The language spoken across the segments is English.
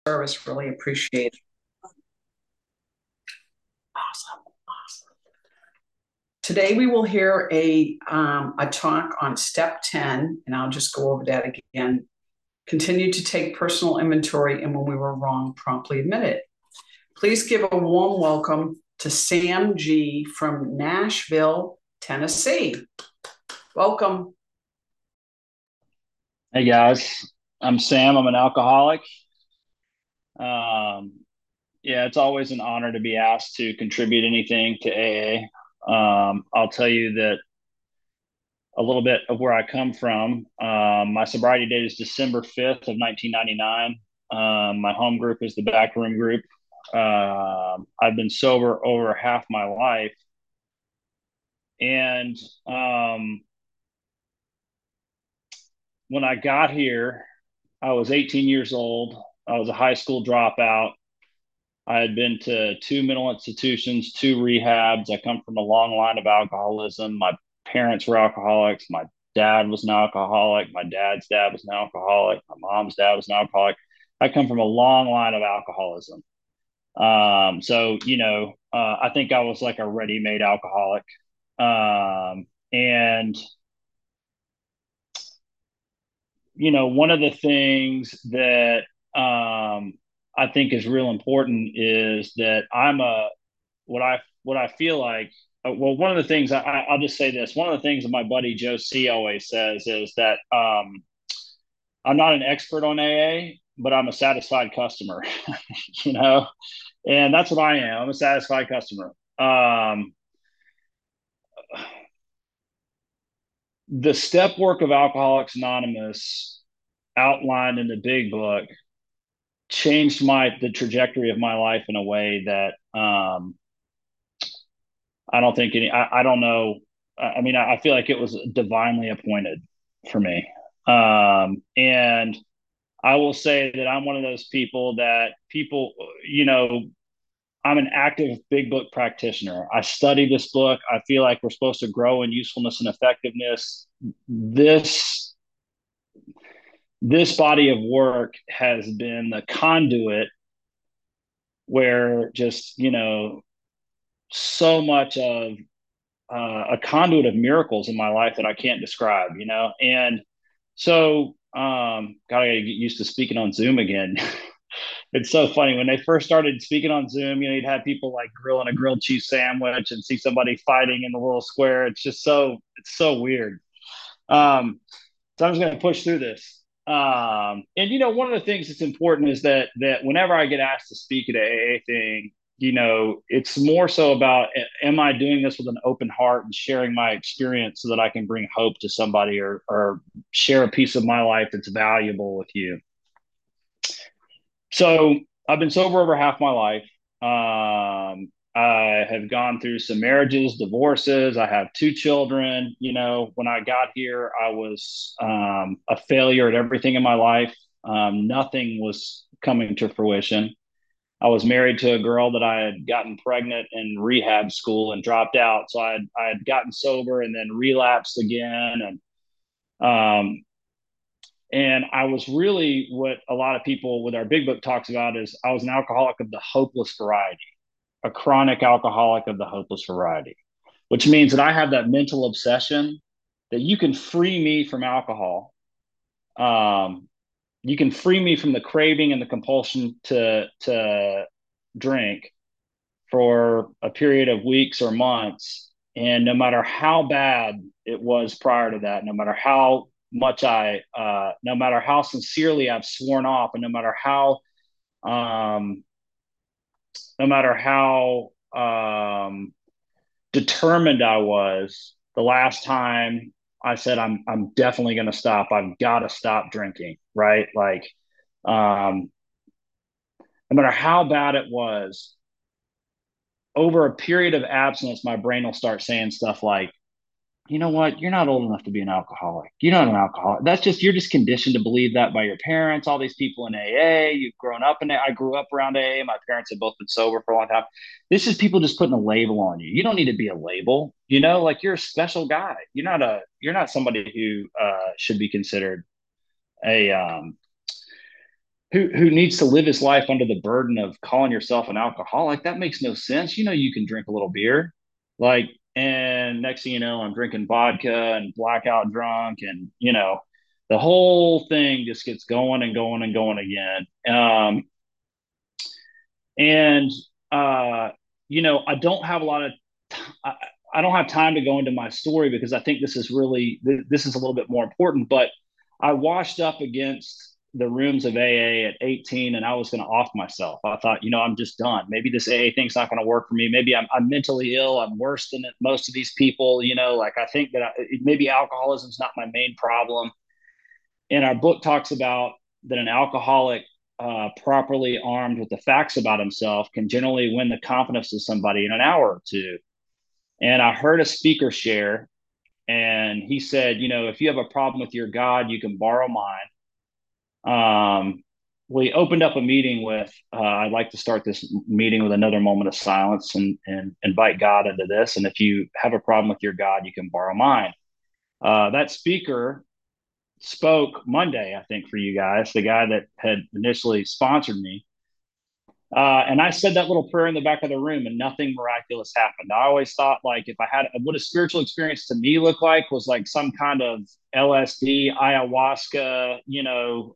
service. Really appreciate it. Awesome. Awesome. Today we will hear a talk on step 10, and I'll just go over that again. Continue to take personal inventory, and when we were wrong, promptly admit it. Please give a warm welcome to Sam G. from Nashville, Tennessee. Welcome. Hey guys, I'm Sam. I'm an alcoholic. Um, yeah, it's always an honor to be asked to contribute anything to AA. I'll tell you that a little bit of where I come from. My sobriety date is December 5th of 1999. My home group is the Backroom Group. I've been sober over half my life. And when I got here, I was 18 years old. I was a high school dropout. I had been to two mental institutions, two rehabs. I come from a long line of alcoholism. My parents were alcoholics. My dad was an alcoholic. My dad's dad was an alcoholic. My mom's dad was an alcoholic. I come from a long line of alcoholism. I think I was like a ready-made alcoholic. And one of the things that I think is real important is that what I feel like. Well, one of the things I'll just say this. One of the things that my buddy Joe C always says is that I'm not an expert on AA, but I'm a satisfied customer. you know, and that's what I am. I'm a satisfied customer. The step work of Alcoholics Anonymous outlined in the big book changed the trajectory of my life in a way that I don't think I don't know. I mean, I feel like it was divinely appointed for me. And I will say that I'm one of those people that I'm an active big book practitioner. I study this book. I feel like we're supposed to grow in usefulness and effectiveness. This body of work has been the conduit where just, so much of a conduit of miracles in my life that I can't describe. And so, gotta get used to speaking on Zoom again. It's so funny when they first started speaking on Zoom. You'd have people like grilling a grilled cheese sandwich and see somebody fighting in the little square. It's so weird. So I'm just going to push through this. And one of the things that's important is that whenever I get asked to speak at a AA thing, it's more so about, am I doing this with an open heart and sharing my experience so that I can bring hope to somebody, or share a piece of my life that's valuable with you. So I've been sober over half my life. I have gone through some marriages, divorces. I have two children. When I got here, I was a failure at everything in my life. Nothing was coming to fruition. I was married to a girl that I had gotten pregnant in rehab school and dropped out. So I had gotten sober and then relapsed again. And I was really, what a lot of people with our big book talks about, is I was an alcoholic of the hopeless variety, a chronic alcoholic of the hopeless variety, which means that I have that mental obsession that you can free me from alcohol. Um, you can free me from the craving and the compulsion to drink for a period of weeks or months. And no matter how bad it was prior to that, no matter how much no matter how sincerely I've sworn off, and um, no matter how determined I was, the last time I said, I'm definitely going to stop. I've got to stop drinking, right? Like, um, no matter how bad it was, over a period of abstinence, my brain will start saying stuff like, you know what? You're not old enough to be an alcoholic. You're not an alcoholic. You're just conditioned to believe that by your parents, all these people in AA. You've grown up in it. I grew up around AA. My parents had both been sober for a long time. This is people just putting a label on you. You don't need to be a label. Like, you're a special guy. You're not somebody who should be considered a who needs to live his life under the burden of calling yourself an alcoholic? That makes no sense. You know, you can drink a little beer, like, and next thing you know, I'm drinking vodka and blackout drunk, and you know, the whole thing just gets going and going and going again. And you know, I don't have a lot of I, I don't have time to go into my story because I think this is really this is a little bit more important. But I washed up against the rooms of AA at 18, and I was going to off myself. I thought, you know, I'm just done. Maybe this AA thing's not going to work for me. Maybe I'm mentally ill. I'm worse than most of these people. You know, like I think that maybe alcoholism's not my main problem. And our book talks about that an alcoholic properly armed with the facts about himself can generally win the confidence of somebody in an hour or two. And I heard a speaker share, and he said, you know, if you have a problem with your God, you can borrow mine. We opened up a meeting with, I'd like to start this meeting with another moment of silence and invite God into this. And if you have a problem with your God, you can borrow mine. That speaker spoke Monday, I think, for you guys, the guy that had initially sponsored me. And I said that little prayer in the back of the room, and nothing miraculous happened. I always thought, like, if I had what a spiritual experience to me looked like was like some kind of LSD, ayahuasca, you know,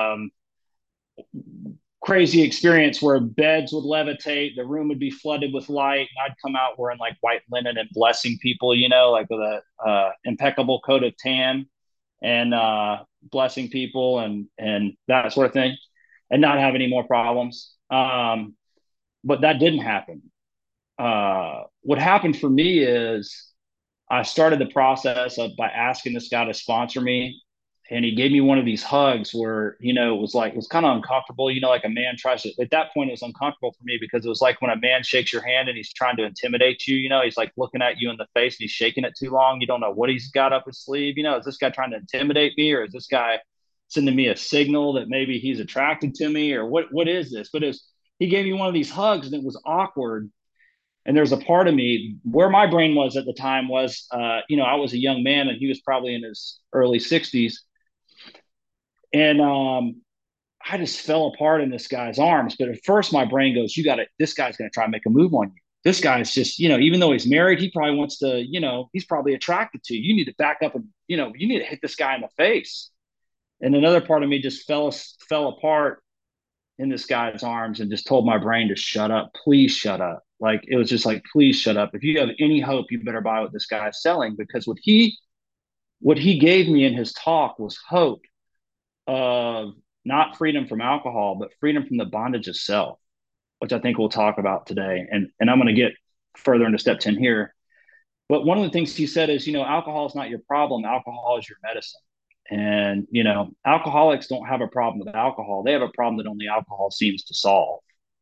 crazy experience where beds would levitate, the room would be flooded with light, and I'd come out wearing like white linen and blessing people, you know, like with a impeccable coat of tan and blessing people and that sort of thing, and not have any more problems. But that didn't happen. What happened for me is I started the process of by asking this guy to sponsor me, and he gave me one of these hugs where, you know, it was kind of uncomfortable. You know, like a man tries to. At that point, it was uncomfortable for me because it was like when a man shakes your hand and he's trying to intimidate you. You know, he's like looking at you in the face and he's shaking it too long. You don't know what he's got up his sleeve. You know, is this guy trying to intimidate me, or is this guy sending me a signal that maybe he's attracted to me, or what is this? But he gave me one of these hugs and it was awkward. And there's a part of me where my brain was at the time was, you know, I was a young man and he was probably in his early 60s. And I just fell apart in this guy's arms. But at first, my brain goes, you got to, this guy's going to try and make a move on you. This guy's just, you know, even though he's married, he probably wants to, you know, he's probably attracted to you. You need to back up and, you know, you need to hit this guy in the face. And another part of me just fell apart in this guy's arms and just told my brain to shut up. Please shut up. Like it was just like, please shut up. If you have any hope, you better buy what this guy's selling, because what he gave me in his talk was hope of not freedom from alcohol, but freedom from the bondage of self, which I think we'll talk about today. And I'm going to get further into step 10 here. But one of the things he said is, you know, alcohol is not your problem. Alcohol is your medicine. And, you know, alcoholics don't have a problem with alcohol. They have a problem that only alcohol seems to solve.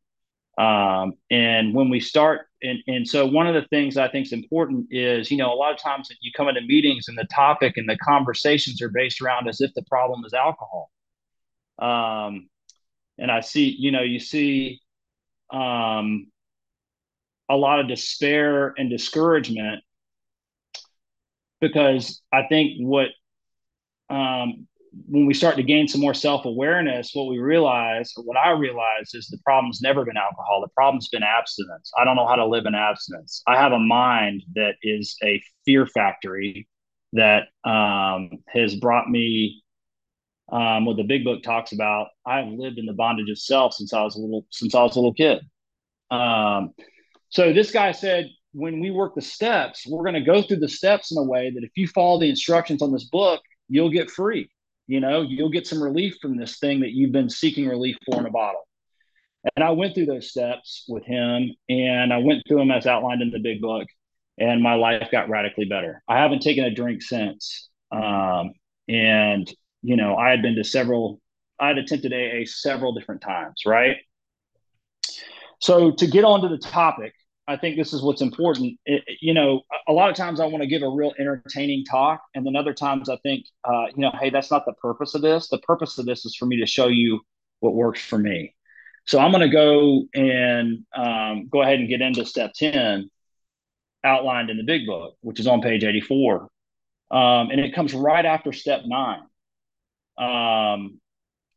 And when we start, and so one of the things I think is important is, you know, a lot of times that you come into meetings and the topic and the conversations are based around as if the problem is alcohol. And I see, you know, you see a lot of despair and discouragement, because I think when we start to gain some more self-awareness, what we realize, or what I realize, is the problem's never been alcohol. The problem's been abstinence. I don't know how to live in abstinence. I have a mind that is a fear factory that has brought me what the big book talks about. I've lived in the bondage of self since I was a little kid. So this guy said, when we work the steps, we're going to go through the steps in a way that if you follow the instructions on this book, you'll get free. You know, you'll get some relief from this thing that you've been seeking relief for in a bottle. And I went through those steps with him, and I went through them as outlined in the big book, and my life got radically better. I haven't taken a drink since. And, you know, I had attempted AA several different times, right? So to get onto the topic, I think this is what's important. You know, a lot of times I want to give a real entertaining talk, and then other times I think, you know, hey, that's not the purpose of this. The purpose of this is for me to show you what works for me. So I'm going to go and go ahead and get into step 10 outlined in the big book, which is on page 84. And it comes right after step 9.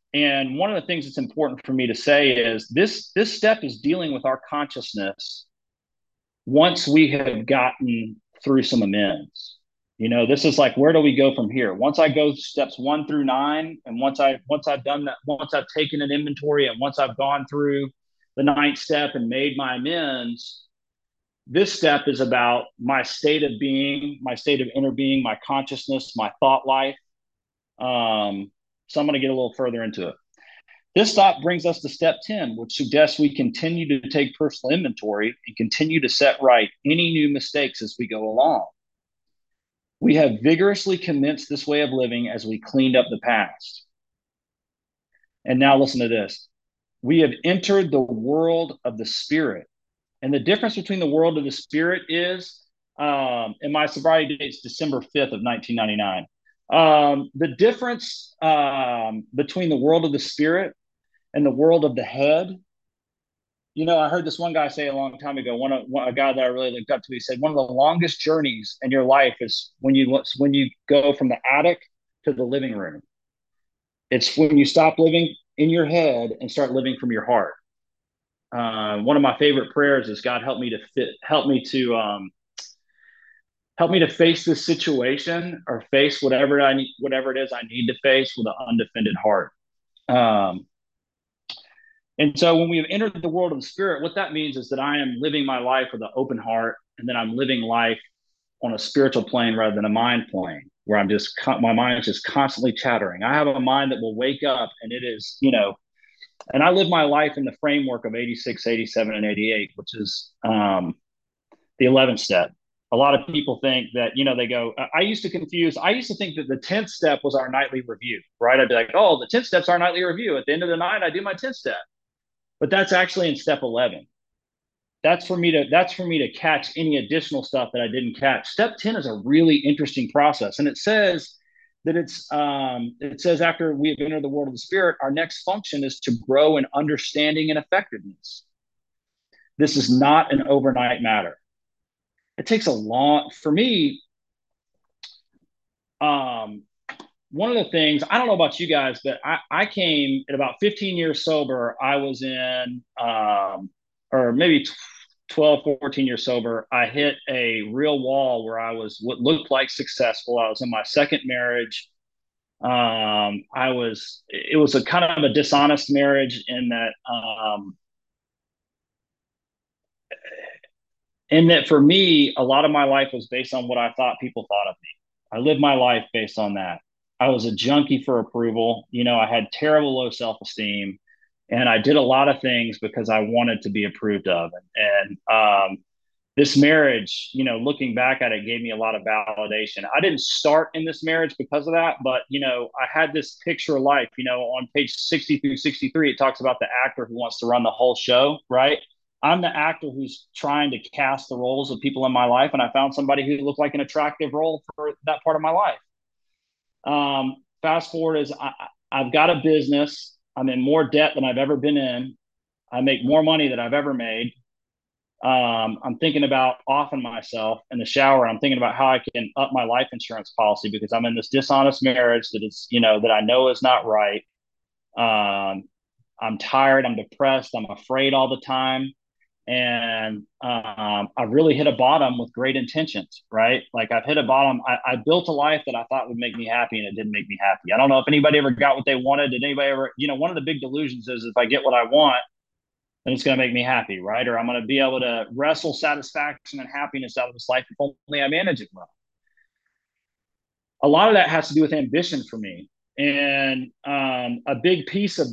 And one of the things that's important for me to say is this step is dealing with our consciousness once we have gotten through some amends. This is like, where do we go from here? Once I go steps 1 through 9, and once I've done that, once I've taken an inventory, and once I've gone through the 9th step and made my amends, this step is about my state of being, my state of inner being, my consciousness, my thought life. So I'm going to get a little further into it. This stop brings us to step 10, which suggests we continue to take personal inventory and continue to set right any new mistakes as we go along. We have vigorously commenced this way of living as we cleaned up the past. And now listen to this. We have entered the world of the spirit. And the difference between the world of the spirit is, in my sobriety date, it's December 5th of 1999. The difference between the world of the spirit and the world of the head. I heard this one guy say a long time ago, a guy that I really looked up to, he said, one of the longest journeys in your life is when you go from the attic to the living room. It's when you stop living in your head and start living from your heart. One of my favorite prayers is, God, help me to face this situation, or face whatever it is I need to face, with an undefended heart. And so when we have entered the world of the spirit, what that means is that I am living my life with an open heart, and that I'm living life on a spiritual plane rather than a mind plane, where my mind is just constantly chattering. I have a mind that will wake up, and it is, and I live my life in the framework of 86, 87, and 88, which is the 11th step. A lot of people think that, they go, I used to think that the 10th step was our nightly review, right? I'd be like, oh, the 10th step's our nightly review. At the end of the night, I do my 10th step. But that's actually in step 11. That's for me to catch any additional stuff that I didn't catch. Step 10 is a really interesting process. And it says that it says after we have entered the world of the spirit, our next function is to grow in understanding and effectiveness. This is not an overnight matter. It takes for me, one of the things, I don't know about you guys, but I came at about 15 years sober. I was in, or maybe 12, 14 years sober. I hit a real wall where I was what looked like successful. I was in my second marriage. It was a kind of a dishonest marriage in that for me, a lot of my life was based on what I thought people thought of me. I lived my life based on that. I was a junkie for approval. I had terrible low self-esteem, and I did a lot of things because I wanted to be approved of. And this marriage, looking back at it, gave me a lot of validation. I didn't start in this marriage because of that, but, I had this picture of life, on page 60 through 63, it talks about the actor who wants to run the whole show, right? I'm the actor who's trying to cast the roles of people in my life, and I found somebody who looked like an attractive role for that part of my life. Fast forward is I've got a business. I'm in more debt than I've ever been in. I make more money than I've ever made. I'm thinking about offing myself in the shower. I'm thinking about how I can up my life insurance policy because I'm in this dishonest marriage that I know is not right. I'm tired. I'm depressed. I'm afraid all the time. And I really hit a bottom with great intentions, right? Like I've hit a bottom. I built a life that I thought would make me happy, and it didn't make me happy. I don't know if anybody ever got what they wanted. Did anybody ever, one of the big delusions is if I get what I want, then it's going to make me happy, right? Or I'm going to be able to wrestle satisfaction and happiness out of this life if only I manage it well. A lot of that has to do with ambition for me. And a big piece of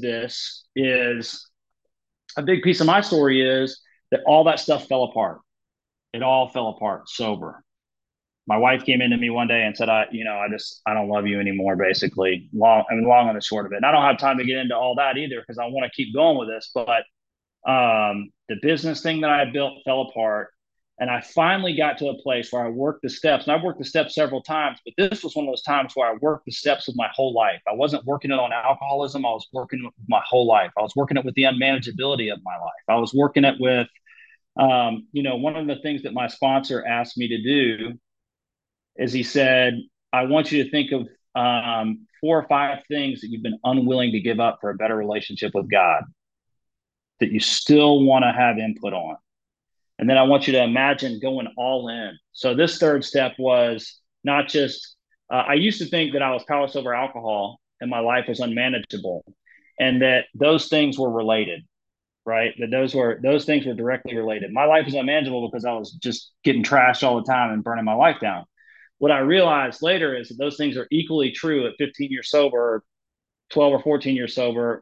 my story is that all that stuff fell apart. It all fell apart sober. My wife came into me one day and said, I don't love you anymore, basically. Long and the short of it. And I don't have time to get into all that either because I want to keep going with this. But the business thing that I had built fell apart. And I finally got to a place where I worked the steps. And I've worked the steps several times, but this was one of those times where I worked the steps with my whole life. I wasn't working it on alcoholism. I was working it with my whole life. I was working it with the unmanageability of my life. I was working it with, one of the things that my sponsor asked me to do is he said, I want you to think of 4 or 5 things that you've been unwilling to give up for a better relationship with God that you still want to have input on. And then I want you to imagine going all in. So this third step was not just, I used to think that I was powerless over alcohol and my life was unmanageable and that those things were related, right? That those things were directly related. My life was unmanageable because I was just getting trashed all the time and burning my life down. What I realized later is that those things are equally true at 15 years sober, 12 or 14 years sober.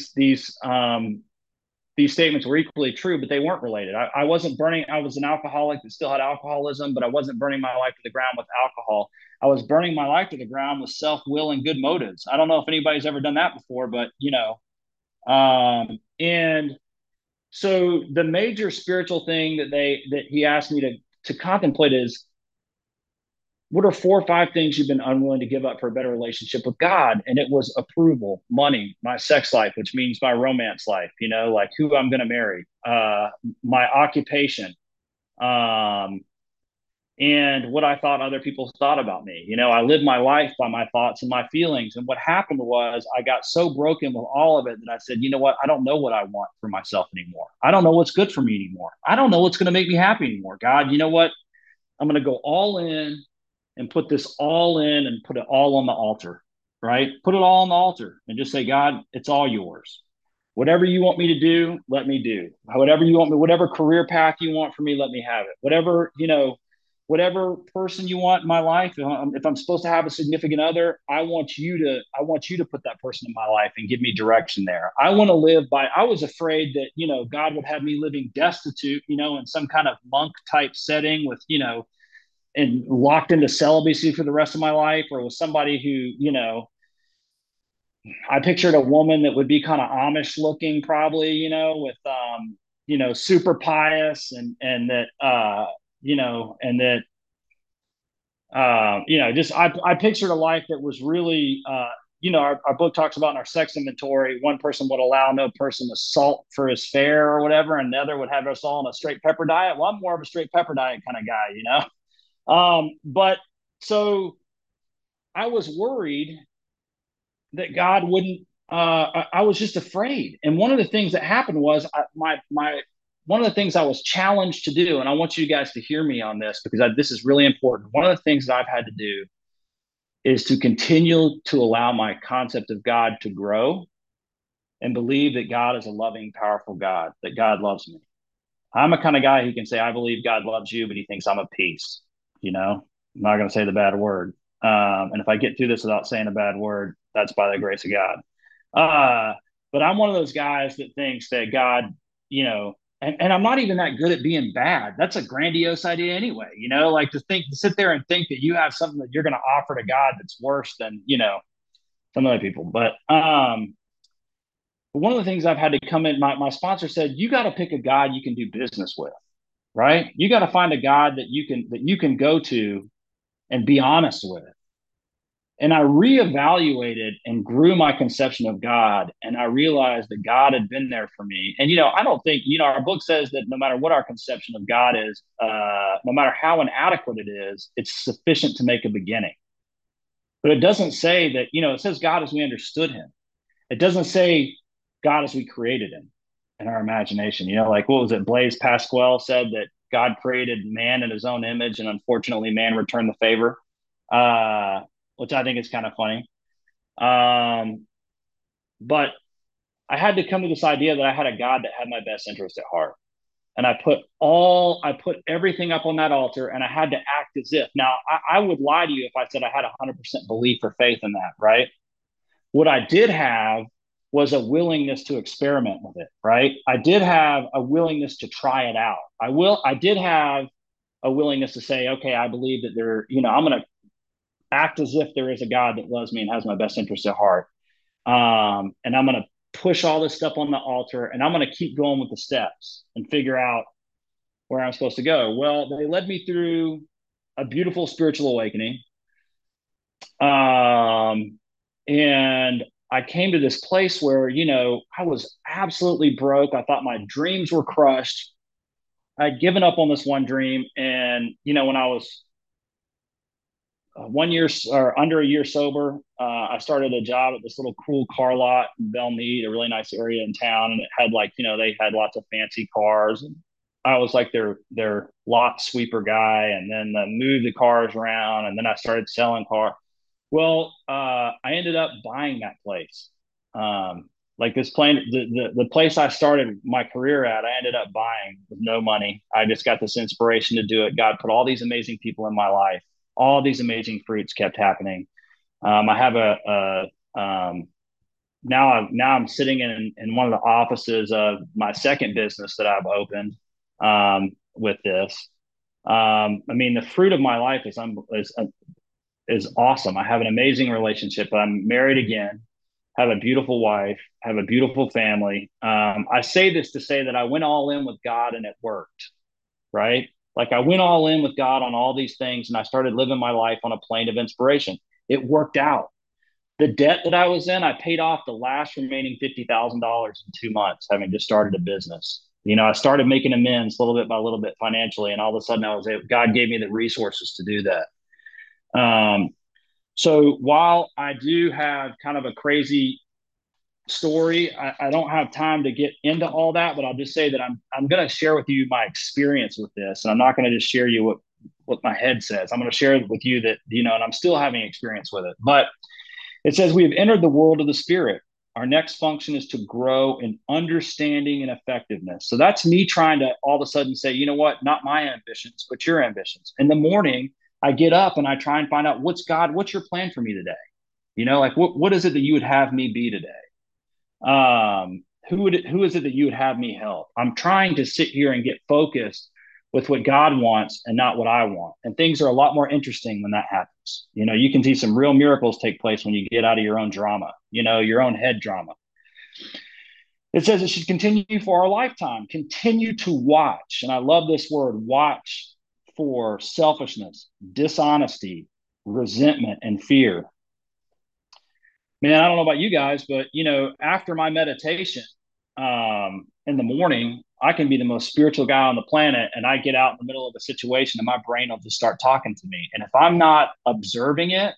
These statements were equally true, but they weren't related. I wasn't burning, I was an alcoholic that still had alcoholism, but I wasn't burning my life to the ground with alcohol. I was burning my life to the ground with self-will and good motives. I don't know if anybody's ever done that before, but and so the major spiritual thing that he asked me to contemplate is, what are 4 or 5 things you've been unwilling to give up for a better relationship with God? And it was approval, money, my sex life, which means my romance life, like who I'm going to marry, my occupation, and what I thought other people thought about me. I lived my life by my thoughts and my feelings. And what happened was I got so broken with all of it that I said, you know what? I don't know what I want for myself anymore. I don't know what's good for me anymore. I don't know what's going to make me happy anymore. God, you know what? I'm going to go all in and put this all in and put it all on the altar, right? Put it all on the altar and just say, God, it's all yours. Whatever you want me to do, let me do. Whatever you want me, whatever career path you want for me, let me have it. Whatever person you want in my life. If I'm supposed to have a significant other, I want you to put that person in my life and give me direction there. I want to live by, I was afraid that, God would have me living destitute, in some kind of monk type setting with, and locked into celibacy for the rest of my life, or with somebody who, I pictured a woman that would be kind of Amish looking, probably, with, super pious and that, just I pictured a life that was really, our book talks about in our sex inventory, one person would allow no person to salt for his fare or whatever, and the other would have us all on a straight pepper diet. Well, I'm more of a straight pepper diet kind of guy. But so I was worried that God wouldn't. I was just afraid. And one of the things that happened was one of the things I was challenged to do, and I want you guys to hear me on this because this is really important. One of the things that I've had to do is to continue to allow my concept of God to grow and believe that God is a loving, powerful God, that God loves me. I'm a kind of guy who can say, I believe God loves you, but he thinks I'm a piece. I'm not going to say the bad word. And if I get through this without saying a bad word, that's by the grace of God. But I'm one of those guys that thinks that God, and I'm not even that good at being bad. That's a grandiose idea anyway, like to sit there and think that you have something that you're going to offer to God that's worse than, some other people. But one of the things I've had to come in, my sponsor said, you got to pick a God you can do business with, right? You got to find a God that you can go to and be honest with. And I reevaluated and grew my conception of God. And I realized that God had been there for me. And, I don't think, our book says that no matter what our conception of God is, no matter how inadequate it is, it's sufficient to make a beginning. But it doesn't say that, it says God as we understood him. It doesn't say God as we created him in our imagination. Like what was it? Blaise Pascal said that God created man in his own image, and unfortunately, man returned the favor, which I think is kind of funny. But I had to come to this idea that I had a God that had my best interest at heart. And I put everything up on that altar, and I had to act as if. Now, I would lie to you if I said I had 100% belief or faith in that, right? What I did have was a willingness to experiment with it, right? I did have a willingness to try it out. I did have a willingness to say, okay, I believe that I'm going to act as if there is a God that loves me and has my best interest at heart. And I'm going to push all this stuff on the altar, and I'm going to keep going with the steps and figure out where I'm supposed to go. Well, they led me through a beautiful spiritual awakening. And I came to this place where, I was absolutely broke. I thought my dreams were crushed. I'd given up on this one dream. And, when I was 1 year or under a year sober, I started a job at this little cool car lot in Belmead, a really nice area in town, and it had like they had lots of fancy cars, and I was like their lot sweeper guy, and then moved the cars around, and then I started selling cars. Well, I ended up buying that place. Like this plane, the place I started my career at, I ended up buying with no money. I just got this inspiration to do it. God put all these amazing people in my life. All these amazing fruits kept happening. I have now I'm sitting in one of the offices of my second business that I've opened with this. I mean, the fruit of my life is awesome. I have an amazing relationship. I'm married again, have a beautiful wife, have a beautiful family. I say this to say that I went all in with God and it worked, right? Like I went all in with God on all these things and I started living my life on a plane of inspiration. It worked out. The debt that I was in, I paid off the last remaining $50,000 in 2 months, having just started a business. I started making amends little bit by little bit financially, and all of a sudden God gave me the resources to do that. So while I do have kind of a crazy story, I don't have time to get into all that, but I'll just say that I'm going to share with you my experience with this, and I'm not going to just share you what my head says. I'm going to share with you that and I'm still having experience with it. But it says we have entered the world of the spirit. Our next function is to grow in understanding and effectiveness. So that's me trying to all of a sudden say, you know what, not my ambitions, but your ambitions. In the morning, I get up and I try and find out what's your plan for me today? Like what is it that you would have me be today? Who is it that you would have me help? I'm trying to sit here and get focused with what God wants and not what I want. And things are a lot more interesting when that happens. You can see some real miracles take place when you get out of your own drama, your own head drama. It says it should continue for our lifetime. Continue to watch. And I love this word, watch, for selfishness, dishonesty, resentment, and fear. Man, I don't know about you guys, but after my meditation in the morning, I can be the most spiritual guy on the planet, and I get out in the middle of a situation, and my brain will just start talking to me. And if I'm not observing it,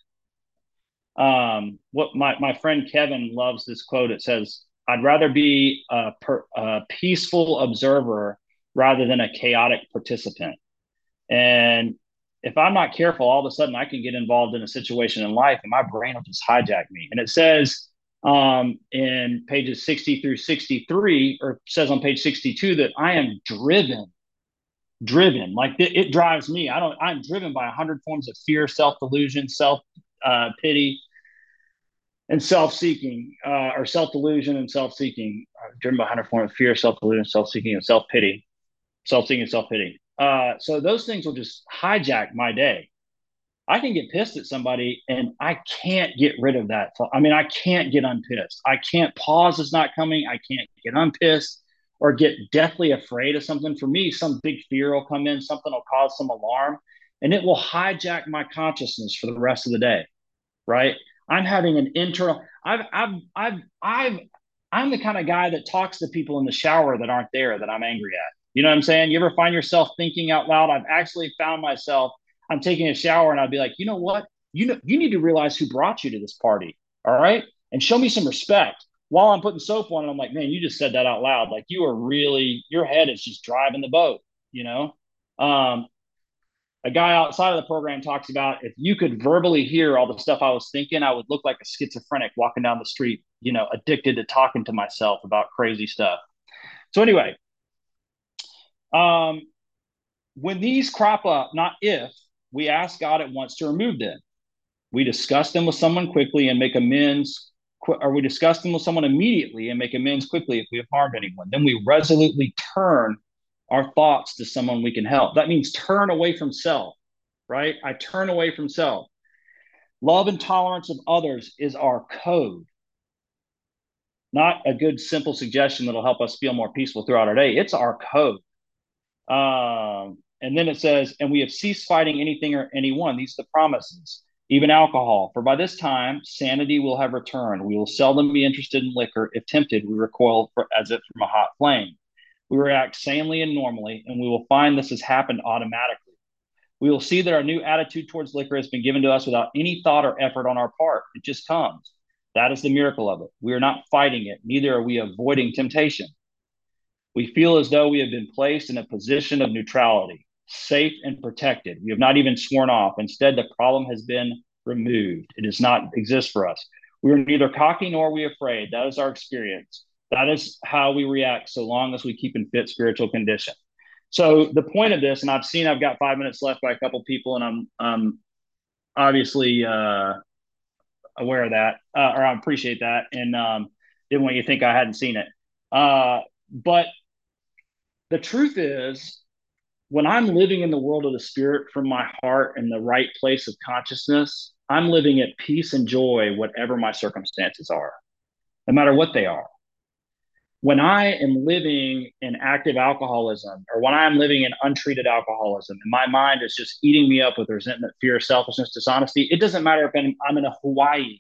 what my friend Kevin loves this quote. It says, "I'd rather be a peaceful observer rather than a chaotic participant." And if I'm not careful, all of a sudden I can get involved in a situation in life and my brain will just hijack me. And it says in pages 60 through 63, or says on page 62, that I am driven. Like it drives me. I'm driven by 100 forms of fear, self-delusion, self-pity, and self-seeking, or self-delusion and self-seeking. Driven by 100 forms of fear, self-delusion, self-seeking, and self-pity. Self-seeking and self-pity. So those things will just hijack my day. I can get pissed at somebody and I can't get rid of that. I mean, I can't get unpissed. I can't pause is not coming. I can't get unpissed or get deathly afraid of something. For me, some big fear will come in, something will cause some alarm, and it will hijack my consciousness for the rest of the day. Right? I'm having an internal. I'm the kind of guy that talks to people in the shower that aren't there that I'm angry at. You know what I'm saying? You ever find yourself thinking out loud? I've actually found myself, I'm taking a shower and I'd be like, you know what? You need to realize who brought you to this party. All right. And show me some respect. While I'm putting soap on it, I'm like, man, you just said that out loud. Like your head is just driving the boat, a guy outside of the program talks about, if you could verbally hear all the stuff I was thinking, I would look like a schizophrenic walking down the street, addicted to talking to myself about crazy stuff. So anyway, when these crop up, not if, we ask God at once to remove them. We discuss them with someone quickly and make amends, or we discuss them with someone immediately and make amends quickly if we have harmed anyone. Then we resolutely turn our thoughts to someone we can help. That means turn away from self, right? I turn away from self. Love and tolerance of others is our code. Not a good, simple suggestion that'll help us feel more peaceful throughout our day. It's our code. And then it says, and we have ceased fighting anything or anyone. These are the promises. Even alcohol. For by this time, sanity will have returned. We will seldom be interested in liquor. If tempted, we recoil as if from a hot flame. We react sanely and normally, and we will find this has happened automatically. We will see that our new attitude towards liquor has been given to us without any thought or effort on our part. It just comes. That is the miracle of it. We are not fighting it, neither are we avoiding temptation. We feel as though we have been placed in a position of neutrality, safe and protected. We have not even sworn off. Instead, the problem has been removed. It does not exist for us. We are neither cocky nor are we afraid. That is our experience. That is how we react so long as we keep in fit spiritual condition. So the point of this, and I've got 5 minutes left by a couple people, and I'm obviously aware of that, or I appreciate that, and didn't want you to think I hadn't seen it. But the truth is, when I'm living in the world of the spirit from my heart in the right place of consciousness, I'm living at peace and joy, whatever my circumstances are, no matter what they are. When I am living in active alcoholism, or when I'm living in untreated alcoholism and my mind is just eating me up with resentment, fear, selfishness, dishonesty, it doesn't matter if I'm in a Hawaii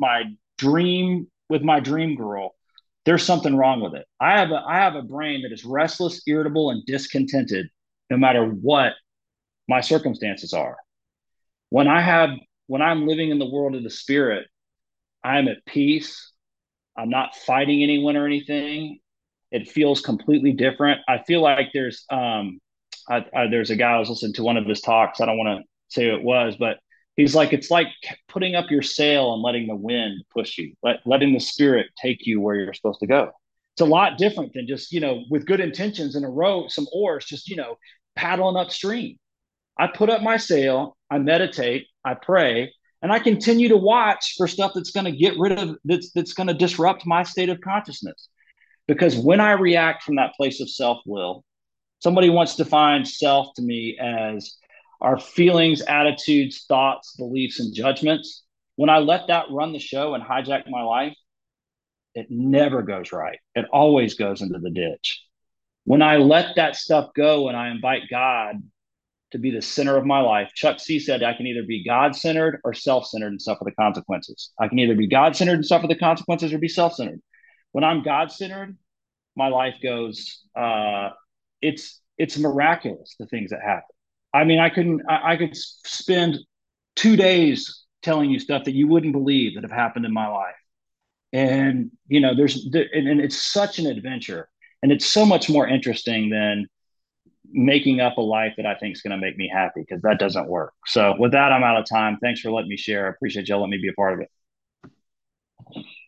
with my dream girl. There's something wrong with it. I have a brain that is restless, irritable, and discontented no matter what my circumstances are. When I'm living in the world of the spirit, I'm at peace. I'm not fighting anyone or anything. It feels completely different. I feel like there's a guy I was listening to one of his talks. I don't want to say who it was, but he's like, it's like putting up your sail and letting the wind push you, letting the spirit take you where you're supposed to go. It's a lot different than just, with good intentions in a row, some oars, just, paddling upstream. I put up my sail, I meditate, I pray, and I continue to watch for stuff that's going to get rid of that's going to disrupt my state of consciousness. Because when I react from that place of self will, somebody once defined self to me as our feelings, attitudes, thoughts, beliefs, and judgments. When I let that run the show and hijack my life, it never goes right. It always goes into the ditch. When I let that stuff go and I invite God to be the center of my life, Chuck C said, I can either be God centered or self centered and suffer the consequences. I can either be God centered and suffer the consequences or be self centered. When I'm God centered, my life goes, it's miraculous, the things that happen. I mean, I could spend 2 days telling you stuff that you wouldn't believe that have happened in my life. And, and it's such an adventure, and it's so much more interesting than making up a life that I think is going to make me happy, because that doesn't work. So with that, I'm out of time. Thanks for letting me share. I appreciate y'all letting me be a part of it.